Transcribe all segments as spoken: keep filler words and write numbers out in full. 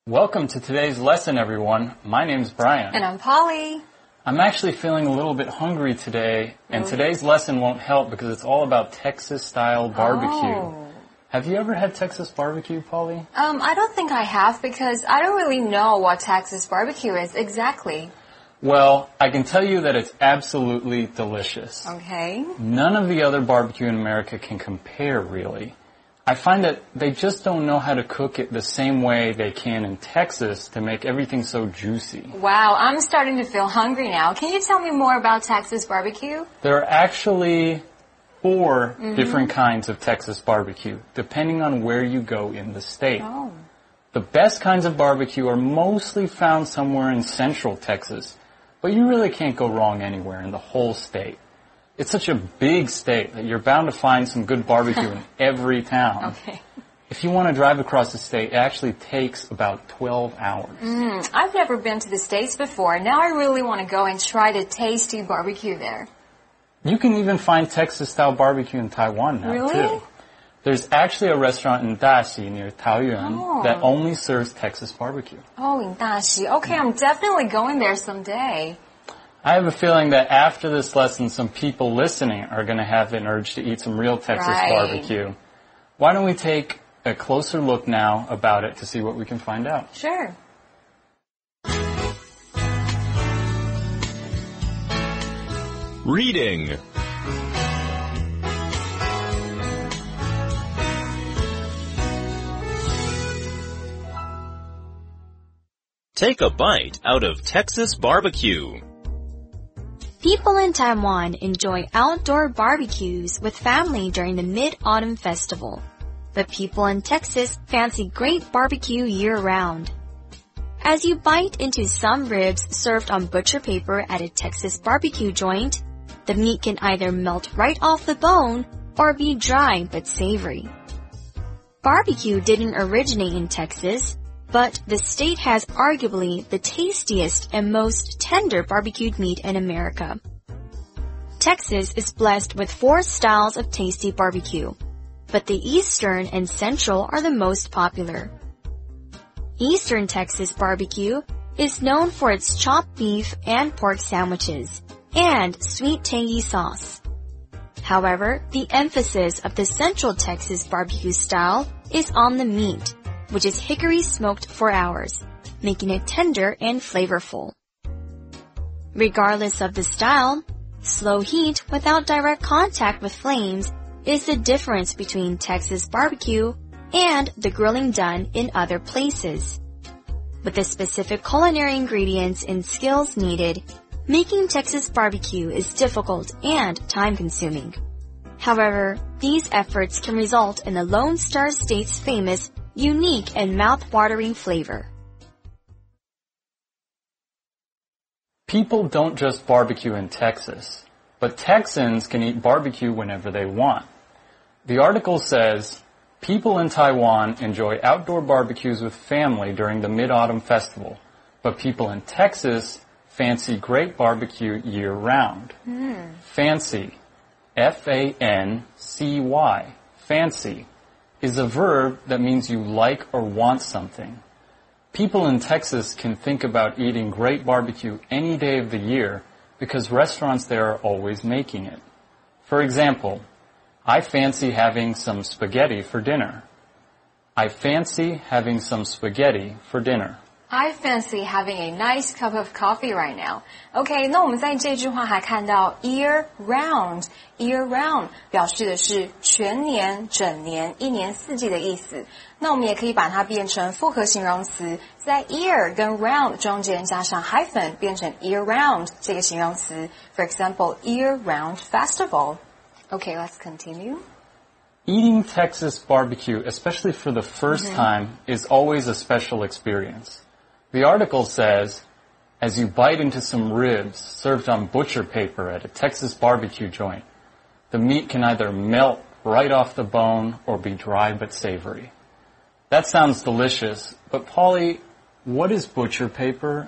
Welcome to today's lesson, everyone. My name's Brian. And I'm Polly. I'm actually feeling a little bit hungry today, and Really? today's lesson won't help because it's all about Texas-style barbecue. Oh. Have you ever had Texas barbecue, Polly? Um, I don't think I have because I don't really know what Texas barbecue is exactly. Well, I can tell you that it's absolutely delicious. Okay. None of the other barbecue in America can compare, really. I find that they just don't know how to cook it the same way they can in Texas to make everything so juicy. Wow, I'm starting to feel hungry now. Can you tell me more about Texas barbecue? There are actually four Mm-hmm. different kinds of Texas barbecue, depending on where you go in the state. Oh. The best kinds of barbecue are mostly found somewhere in central Texas, but you really can't go wrong anywhere in the whole state. It's such a big state that you're bound to find some good barbecue in every town. Okay. If you want to drive across the state, it actually takes about twelve hours. Mm, I've never been to the States before. Now I really want to go and try the tasty barbecue there. You can even find Texas-style barbecue in Taiwan now, Really? too. There's actually a restaurant in Daxi near Taoyuan Oh. that only serves Texas barbecue. Oh, in Daxi. Okay, I'm definitely going there someday. I have a feeling that after this lesson, some people listening are going to have an urge to eat some real Texas Right. barbecue. Why don't we take a closer look now about it to see what we can find out? Sure. Reading. Take a bite out of Texas barbecue. People in Taiwan enjoy outdoor barbecues with family during the Mid-Autumn Festival. But people in Texas fancy great barbecue year-round. As you bite into some ribs served on butcher paper at a Texas barbecue joint, the meat can either melt right off the bone or be dry but savory. Barbecue didn't originate in Texas, but the state has arguably the tastiest and most tender barbecued meat in America. Texas is blessed with four styles of tasty barbecue, but the Eastern and Central are the most popular. Eastern Texas barbecue is known for its chopped beef and pork sandwiches, and sweet tangy sauce. However, the emphasis of the Central Texas barbecue style is on the meat, which is hickory smoked for hours, making it tender and flavorful. Regardless of the style, slow heat without direct contact with flames is the difference between Texas barbecue and the grilling done in other places. With the specific culinary ingredients and skills needed, making Texas barbecue is difficult and time-consuming. However, these efforts can result in the Lone Star State's famous unique and mouth-watering flavor. People don't just barbecue in Texas, but Texans can eat barbecue whenever they want. The article says, people in Taiwan enjoy outdoor barbecues with family during the Mid-Autumn Festival, but people in Texas fancy great barbecue year-round. Mm. Fancy, F A N C Y, fancy, is a verb that means you like or want something. People in Texas can think about eating great barbecue any day of the year because restaurants there are always making it. For example, I fancy having some spaghetti for dinner. I fancy having some spaghetti for dinner. I fancy having a nice cup of coffee right now. OK, 那我们在这句话还看到 year round, year round 表示的是全年、整年、一年四季的意思。那我们也可以把它变成复合形容词，在 year 跟 round 中间加上 hyphen 变成 year round 这个形容词。For example, year round festival. OK, let's continue. Eating Texas barbecue, especially for the first Mm-hmm. time, is always a special experience. The article says, as you bite into some ribs served on butcher paper at a Texas barbecue joint, the meat can either melt right off the bone or be dry but savory. That sounds delicious, but Polly, what is butcher paper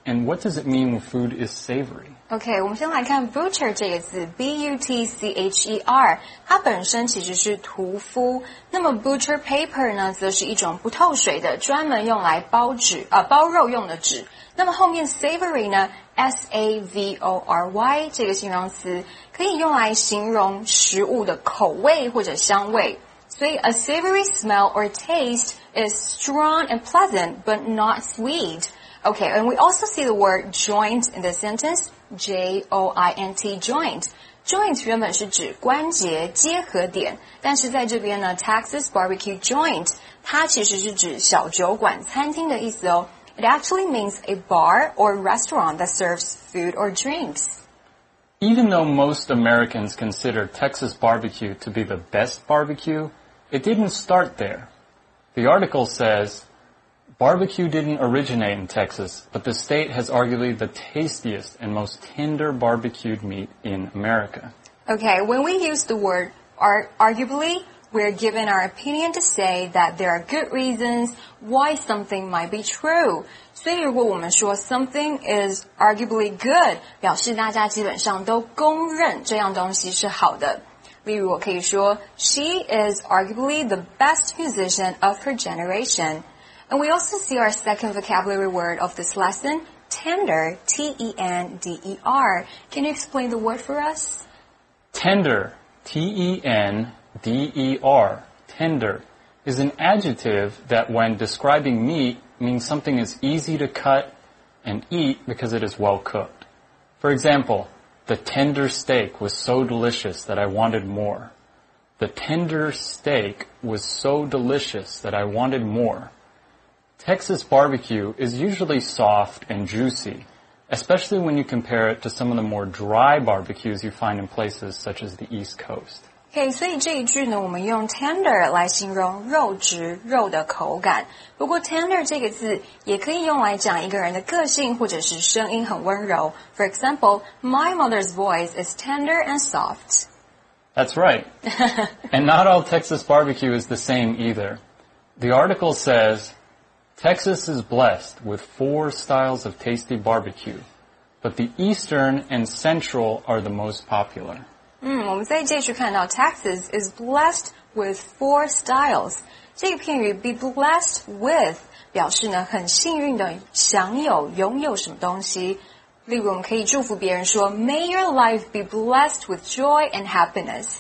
And what does it mean when food is savory? OK, 我们先来看 butcher 这个字 B U T C H E R 它本身其实是屠夫，那么 butcher paper 呢则是一种不透水的专门用来包纸呃包肉用的纸，那么后面 savory 呢 S A V O R Y 这个形容词可以用来形容食物的口味或者香味，所以 a savory smell or taste is strong and pleasant but not sweet. Okay, and we also see the word joint in the sentence, J O I N T, joint. Joint 原本是指关节结合点，但是在这边呢 Texas barbecue joint 它其实是指小酒馆餐厅的意思哦。It actually means a bar or restaurant that serves food or drinks. Even though most Americans consider Texas barbecue to be the best barbecue, it didn't start there. The article says, barbecue didn't originate in Texas, but the state has arguably the tastiest and most tender barbecued meat in America. Okay, when we use the word ar arguably, we're given our opinion to say that there are good reasons why something might be true. 所以如果我们说 something is arguably good, 表示大家基本上都公认这样东西是好的。例如我可以说 She is arguably the best musician of her generation. And we also see our second vocabulary word of this lesson, tender, T E N D E R. Can you explain the word for us? Tender, T E N D E R, tender, is an adjective that when describing meat means something is easy to cut and eat because it is well cooked. For example, the tender steak was so delicious that I wanted more. The tender steak was so delicious that I wanted more. Texas barbecue is usually soft and juicy, especially when you compare it to some of the more dry barbecues you find in places such as the East Coast. Okay, 所以这一句呢，我们用 tender 来形容肉质、肉的口感。不过 tender 这个字也可以用来讲一个人的个性或者是声音很温柔。For example, my mother's voice is tender and soft. That's right. And not all Texas barbecue is the same either. The article says, Texas is blessed with four styles of tasty barbecue, but the Eastern and Central are the most popular. 嗯，我们在这句看到 Texas is blessed with four styles. 这个片语 be blessed with 表示呢很幸运的享有、拥有什么东西。例如我们可以祝福别人说 May your life be blessed with joy and happiness.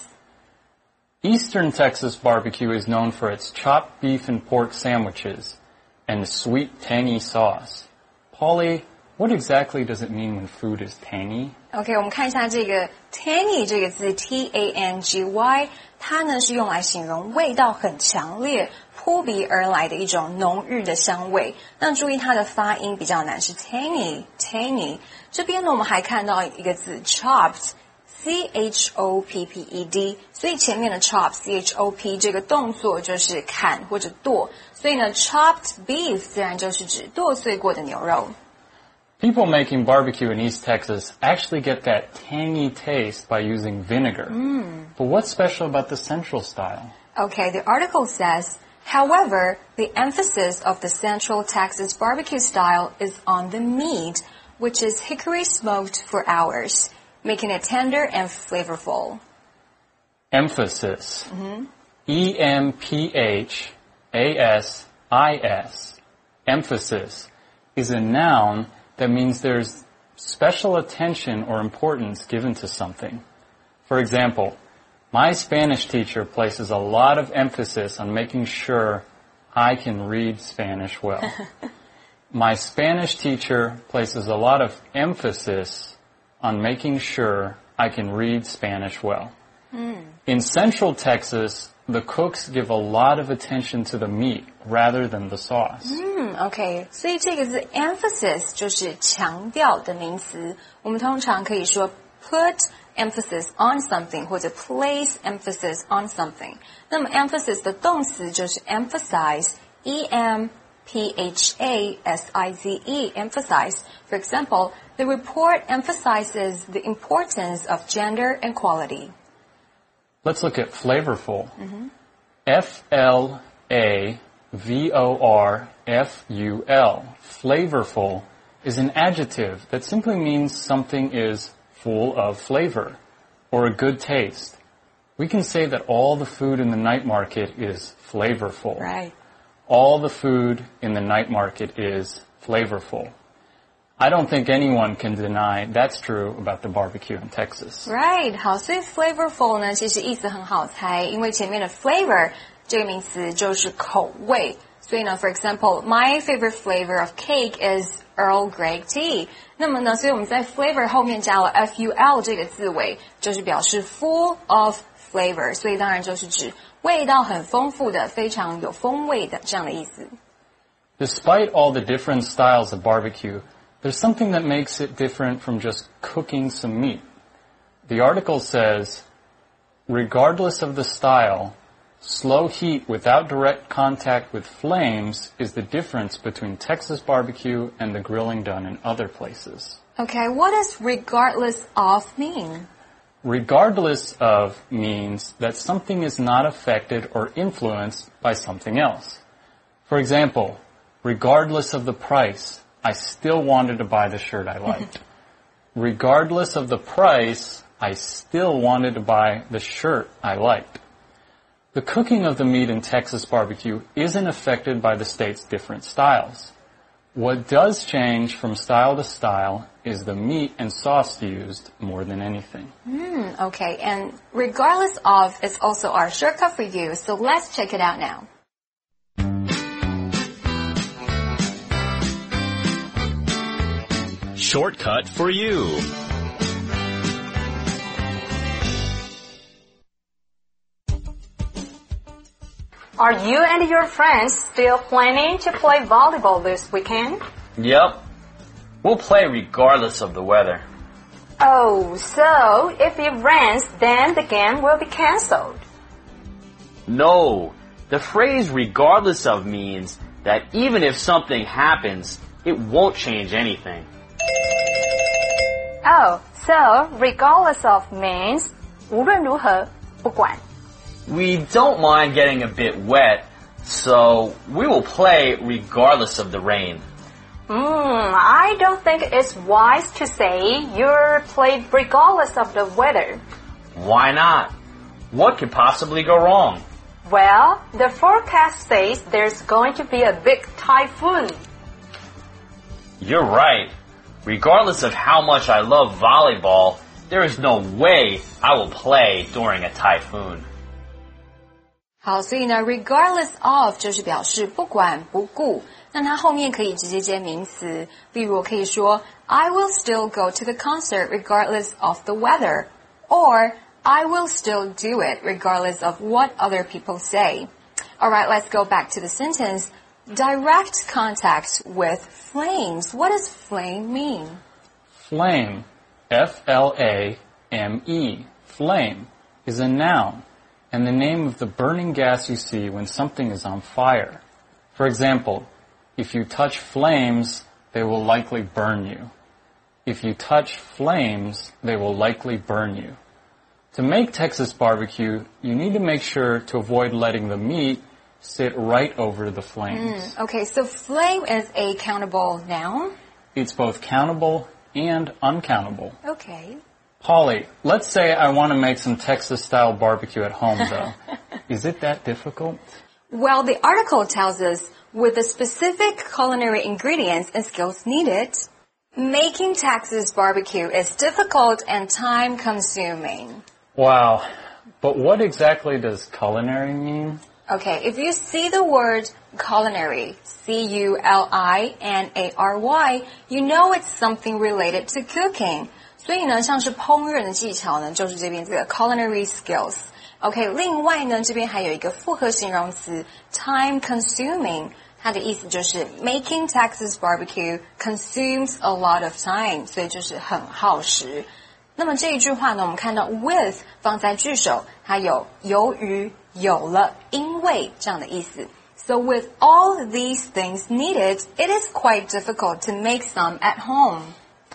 Eastern Texas barbecue is known for its chopped beef and pork sandwiches and sweet tangy sauce. Polly, what exactly does it mean when food is tangy? OK, 我们看一下这个 tangy 这个字 T A N G Y 它呢是用来形容味道很强烈扑鼻而来的一种浓郁的香味。那注意它的发音比较难，是 tangy tangy。这边呢我们还看到一个字 chopped C H O P P E D， 所以前面的 chop C H O P 这个动作就是砍或者剁，所以呢 chopped beef 自然就是指剁碎过的牛肉。 People making barbecue in East Texas actually get that tangy taste by using vinegar. Mm. But what's special about the Central style? Okay, the article says, however, the emphasis of the Central Texas barbecue style is on the meat, which is hickory smoked for hours, making it tender and flavorful. Emphasis. Mm-hmm. E M P H A S I S. Emphasis is a noun that means there's special attention or importance given to something. For example, my Spanish teacher places a lot of emphasis on making sure I can read Spanish well. My Spanish teacher places a lot of emphasis on making sure I can read Spanish well. Mm. In Central Texas, the cooks give a lot of attention to the meat rather than the sauce. Mm, okay, 所以这个字 emphasis 就是强调的名词。我们通常可以说 put emphasis on something 或者 place emphasis on something. 那么 emphasis 的动词就是 emphasize, E M P H A S I Z E, emphasize. For example, the report emphasizes the importance of gender equality. Let's look at flavorful. Mm-hmm. F L A V O R F U L. Flavorful is an adjective that simply means something is full of flavor or a good taste. We can say that all the food in the night market is flavorful. Right. All the food in the night market is flavorful. I don't think anyone can deny that's true about the barbecue in Texas. Right. 好，所以 flavorful 呢，其实意思很好猜，因为前面的 flavor 这个名词就是口味。所以呢 ，for example, my favorite flavor of cake is Earl Grey tea. 那么呢，所以我们在 flavor 后面加了 F U L 这个字尾，就是表示 full of flavor. 所以当然就是指味道很丰富的、非常有风味的这样的意思。 Despite all the different styles of barbecue, there's something that makes it different from just cooking some meat. The article says, regardless of the style, slow heat without direct contact with flames is the difference between Texas barbecue and the grilling done in other places. Okay, what does regardless of mean? Regardless of means that something is not affected or influenced by something else. For example, regardless of the price, I still wanted to buy the shirt I liked. Regardless of the price, I still wanted to buy the shirt I liked. The cooking of the meat in Texas barbecue isn't affected by the state's different styles. What does change from style to style is the meat and sauce used more than anything. Mm, okay, and regardless of is also our shortcut for you, so let's check it out now. Shortcut for you. Are you and your friends still planning to play volleyball this weekend? Yep. We'll play regardless of the weather. Oh, so if it rains, then the game will be cancelled. No. The phrase regardless of means that even if something happens, it won't change anything. Oh, so regardless of means 无论如何不管。 We don't mind getting a bit wet, so we will play regardless of the rain. Hmm, I don't think it's wise to say you'll play regardless of the weather. Why not? What could possibly go wrong? Well, the forecast says there's going to be a big typhoon. You're right. Regardless of how much I love volleyball, there is no way I will play during a typhoon. 好，所以呢 regardless of 就是表示不管不顾，那它后面可以直接接名词，例如我可以说 I will still go to the concert regardless of the weather, or I will still do it regardless of what other people say. Alright, let's go back to the sentence. Direct contact with flames. What does flame mean? Flame, F L A M E, flame, is a noun and the name of the burning gas you see when something is on fire. For example, if you touch flames, they will likely burn you. If you touch flames, they will likely burn you. To make Texas barbecue, you need to make sure to avoid letting the meat sit right over the flames. Mm, okay, so flame is a countable noun? It's both countable and uncountable. Okay. Polly, let's say I want to make some Texas-style barbecue at home, though. Is it that difficult? Well, the article tells us, with the specific culinary ingredients and skills needed, making Texas barbecue is difficult and time-consuming. Wow. But what exactly does culinary mean? Okay, if you see the word culinary, C U L I N A R Y, you know it's something related to cooking. 所以呢，像是烹饪的技巧呢，就是这边这个 culinary skills。OK， 另外呢，这边还有一个复合形容词 time consuming， 它的意思就是 making Texas barbecue consumes a lot of time， 所以就是很耗时。那么这一句话呢，我们看到 with 放在句首，它有由于、有了、因为这样的意思。So with all these things needed, it is quite difficult to make some at home.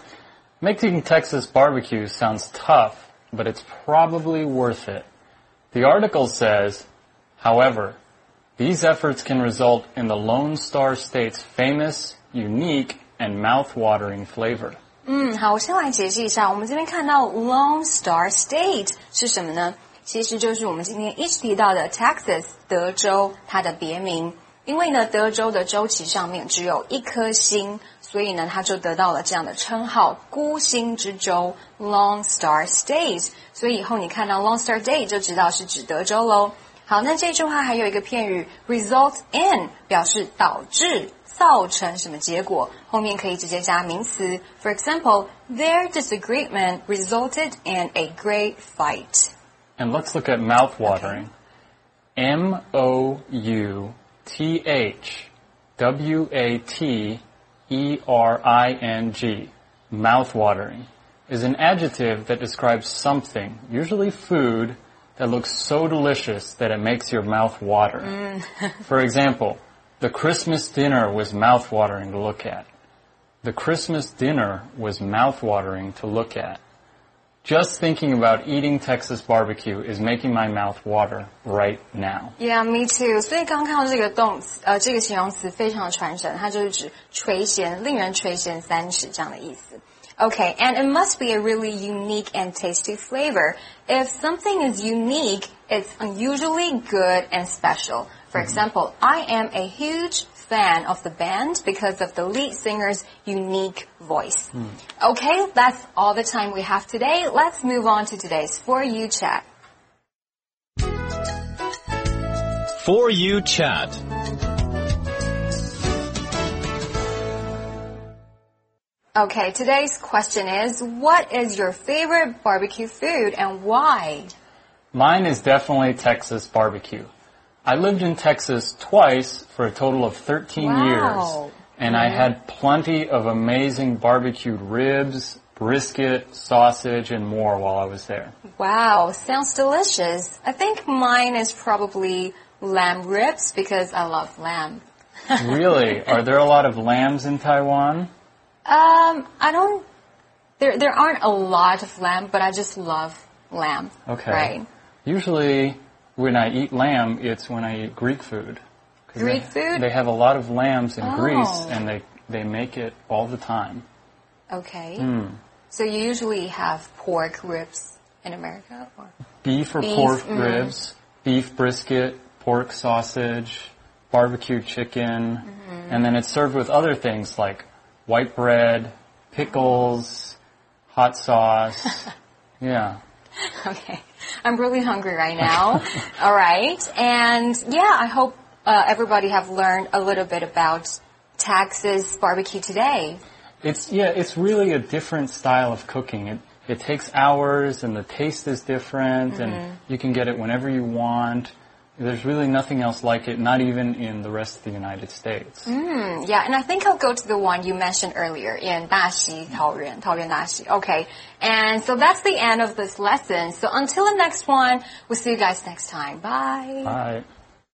Making Texas barbecue sounds tough, but it's probably worth it. The article says, however, these efforts can result in the Lone Star State's famous, unique, and mouth-watering flavor. 嗯，好，我先来解释一下，我们这边看到 Lone Star State 是什么呢？其实就是我们今天一直提到的 Texas 德州，它的别名。因为呢，德州的州旗上面只有一颗星，所以呢，它就得到了这样的称号——孤星之州 （Lone Star State）。所以以后你看到 Lone Star State 就知道是指德州咯。好，那这句话还有一个片语 result in， 表示导致、造成什么结果，后面可以直接加名词。For example, their disagreement resulted in a great fight. And let's look at mouth-watering. Okay. M O U T H W A T E R I N G, mouth-watering, is an adjective that describes something, usually food, that looks so delicious that it makes your mouth water. Mm. For example, the Christmas dinner was mouth-watering to look at. The Christmas dinner was mouth-watering to look at. Just thinking about eating Texas barbecue is making my mouth water right now. Yeah, me too. 所以刚刚看到这个动词，呃，这个形容词非常的传神，它就是指垂涎，令人垂涎三尺这样的意思。Okay, and it must be a really unique and tasty flavor. If something is unique, it's unusually good and special. For example, I am a huge fan of the band because of the lead singer's unique voice. Mm. Okay, that's all the time we have today. Let's move on to today's For You Chat. For You Chat. Okay, today's question is, what is your favorite barbecue food and why? Mine is definitely Texas barbecue. I lived in Texas twice for a total of thirteen wow. years, and mm-hmm. I had plenty of amazing barbecued ribs, brisket, sausage, and more while I was there. Wow, sounds delicious. I think mine is probably lamb ribs because I love lamb. Really? Are there a lot of lambs in Taiwan? Um, I don't, there, there aren't a lot of lamb, but I just love lamb. Okay. Right. Usually, when I eat lamb, it's when I eat Greek food. Greek they, food? They have a lot of lambs in oh. Greece, and they, they make it all the time. Okay. Mm. So you usually have pork ribs in America? Or? Beef or beef, pork mm. ribs, beef brisket, pork sausage, barbecued chicken, mm-hmm. and then it's served with other things like white bread, pickles, hot sauce. Yeah. Okay. I'm really hungry right now. All right. And yeah, I hope uh, everybody have learned a little bit about Texas barbecue today. It's, yeah, it's really a different style of cooking. It, it takes hours and the taste is different mm-hmm. and you can get it whenever you want. There's really nothing else like it, not even in the rest of the United States. Mm, yeah, and I think I'll go to the one you mentioned earlier in Daxi, Taoyuan, Taoyuan Daxi. Okay, and so that's the end of this lesson. So until the next one, we'll see you guys next time. Bye. Bye.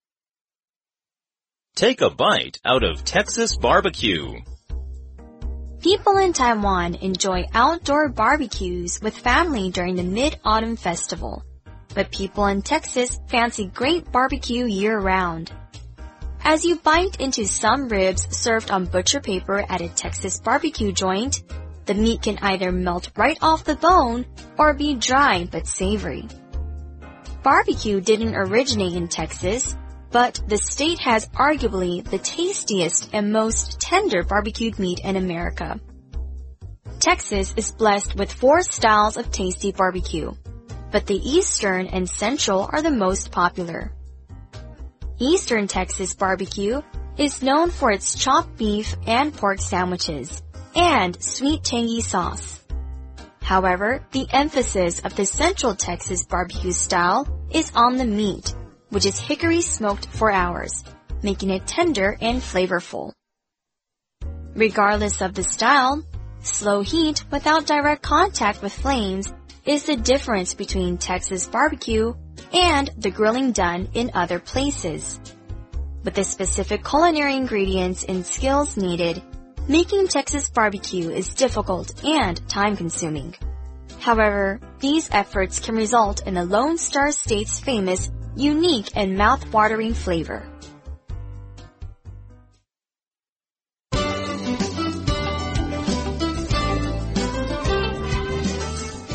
Take a bite out of Texas barbecue. People in Taiwan enjoy outdoor barbecues with family during the Mid-Autumn Festival. But people in Texas fancy great barbecue year-round. As you bite into some ribs served on butcher paper at a Texas barbecue joint, the meat can either melt right off the bone or be dry but savory. Barbecue didn't originate in Texas, but the state has arguably the tastiest and most tender barbecued meat in America. Texas is blessed with four styles of tasty barbecue, but the Eastern and Central are the most popular. Eastern Texas barbecue is known for its chopped beef and pork sandwiches and sweet tangy sauce. However, the emphasis of the Central Texas barbecue style is on the meat, which is hickory smoked for hours, making it tender and flavorful. Regardless of the style, slow heat without direct contact with flames is the difference between Texas barbecue and the grilling done in other places. With the specific culinary ingredients and skills needed, making Texas barbecue is difficult and time-consuming. However, these efforts can result in the Lone Star State's famous, unique and mouth-watering flavor.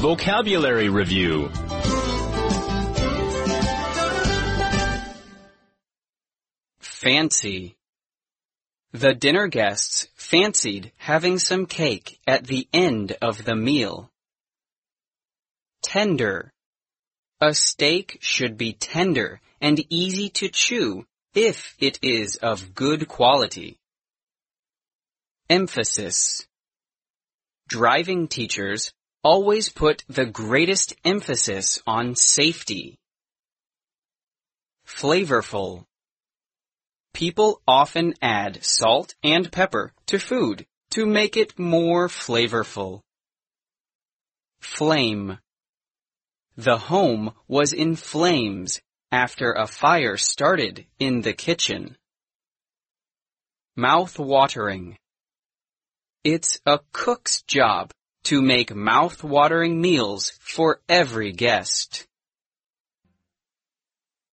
vocabulary review. Fancy. The dinner guests fancied having some cake at the end of the meal. Tender. A steak should be tender and easy to chew if it is of good quality. Emphasis. Driving teachers always put the greatest emphasis on safety. Flavorful. People often add salt and pepper to food to make it more flavorful. Flame. The home was in flames after a fire started in the kitchen. Mouth-watering. It's a cook's job to make mouth-watering meals for every guest.